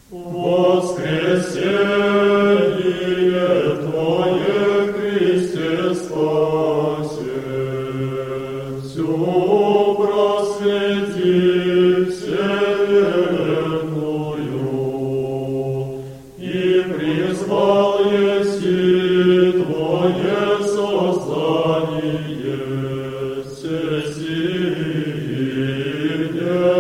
Воскресение Твое, Христе, спаси, всю просвети вселенную, и призвал еси Твое создание всесильное.